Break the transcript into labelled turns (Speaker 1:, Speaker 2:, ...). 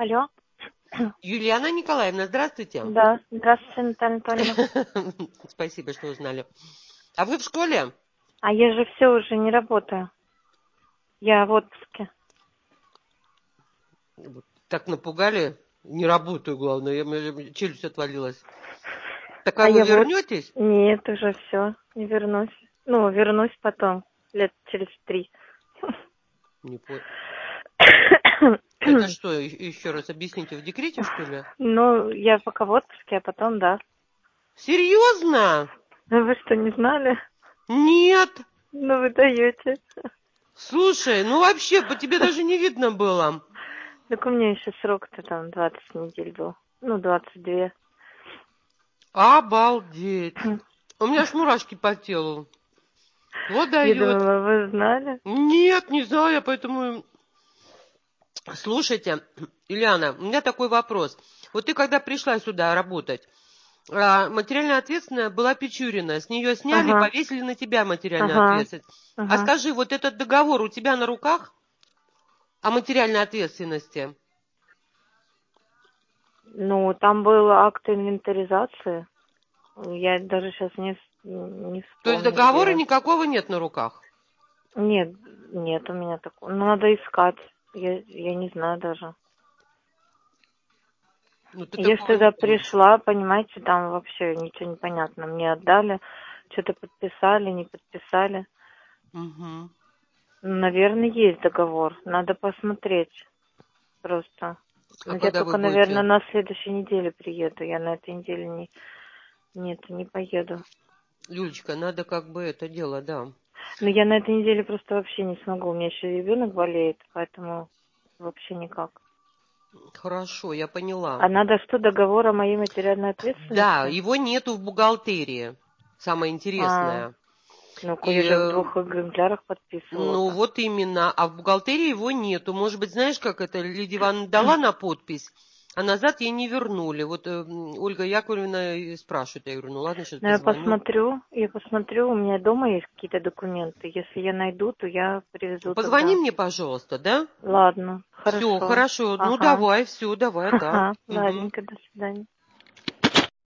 Speaker 1: Алло.
Speaker 2: Юлиана Николаевна, здравствуйте.
Speaker 1: Да, здравствуйте, Наталья Анатольевна.
Speaker 2: Спасибо, что узнали. А вы в школе?
Speaker 1: А я же все уже не работаю. Я в отпуске.
Speaker 2: Так напугали. Не работаю, главное. У меня челюсть отвалилась. Так
Speaker 1: А
Speaker 2: а вы
Speaker 1: я вот...
Speaker 2: вернетесь?
Speaker 1: Нет, уже все, не вернусь. Ну, вернусь потом, лет через 3.
Speaker 2: Не понял. Это что, еще раз объясните, в декрете, что ли?
Speaker 1: Ну, я пока в отпуске, а потом, да.
Speaker 2: Серьезно?
Speaker 1: Ну, вы что, не знали?
Speaker 2: Нет.
Speaker 1: Ну, вы даете.
Speaker 2: Слушай, ну вообще, по тебе даже не видно было.
Speaker 1: Так у меня еще срок-то там 20 недель был. Ну, 22.
Speaker 2: Обалдеть. У меня аж мурашки по телу. Вот
Speaker 1: Я
Speaker 2: дает.
Speaker 1: думала, вы знали.
Speaker 2: Нет, не знаю, я поэтому... Слушайте, Ильяна, у меня такой вопрос. Вот ты когда пришла сюда работать, материально ответственная была Печурина. С нее сняли,
Speaker 1: Ага,
Speaker 2: повесили на тебя материальную
Speaker 1: ага,
Speaker 2: ответственность. А
Speaker 1: ага.
Speaker 2: скажи, вот этот договор у тебя на руках о материальной ответственности?
Speaker 1: Ну, там был акт инвентаризации. Я даже сейчас не
Speaker 2: То есть
Speaker 1: вспомню,
Speaker 2: договора
Speaker 1: где.
Speaker 2: никакого нет на руках?
Speaker 1: Нет, нет у меня такого. Ну, надо искать. Я не знаю даже.
Speaker 2: Ну, ты
Speaker 1: Я ж
Speaker 2: такого не
Speaker 1: тогда
Speaker 2: помнишь.
Speaker 1: пришла, понимаете, там вообще ничего не понятно. Мне отдали, что-то подписали, не подписали.
Speaker 2: Угу.
Speaker 1: Наверное, есть договор. Надо посмотреть просто.
Speaker 2: А
Speaker 1: Но я
Speaker 2: когда вы
Speaker 1: только, наверное,
Speaker 2: будете?
Speaker 1: на следующей неделе приеду. Я на этой неделе не поеду.
Speaker 2: Юлечка, надо как бы это дело, да.
Speaker 1: Но я на этой неделе просто вообще не смогу. У меня еще ребенок болеет, поэтому вообще никак.
Speaker 2: Хорошо, я поняла.
Speaker 1: А надо что, договор о моей материальной
Speaker 2: Да,
Speaker 1: ответственности?
Speaker 2: его нету в бухгалтерии. Самое
Speaker 1: А,
Speaker 2: интересное.
Speaker 1: ну-ка,
Speaker 2: И,
Speaker 1: я же в 2 экземплярах
Speaker 2: ну,
Speaker 1: подписывала-то.
Speaker 2: вот именно. А в бухгалтерии его нету. Может быть, знаешь, как это Лидия Ивановна дала на подпись, а назад ей не вернули. Вот Ольга Яковлевна и спрашивает. Я говорю, ну ладно, сейчас
Speaker 1: Ну, я
Speaker 2: позвоню.
Speaker 1: посмотрю, у меня дома есть какие-то документы. Если я найду, то я привезу
Speaker 2: Позвони
Speaker 1: тогда.
Speaker 2: мне, пожалуйста, да?
Speaker 1: Ладно,
Speaker 2: Все,
Speaker 1: хорошо.
Speaker 2: хорошо. Ну,
Speaker 1: Ага,
Speaker 2: давай, все, давай, да.
Speaker 1: ага,
Speaker 2: Мгм.
Speaker 1: ладненько, до свидания.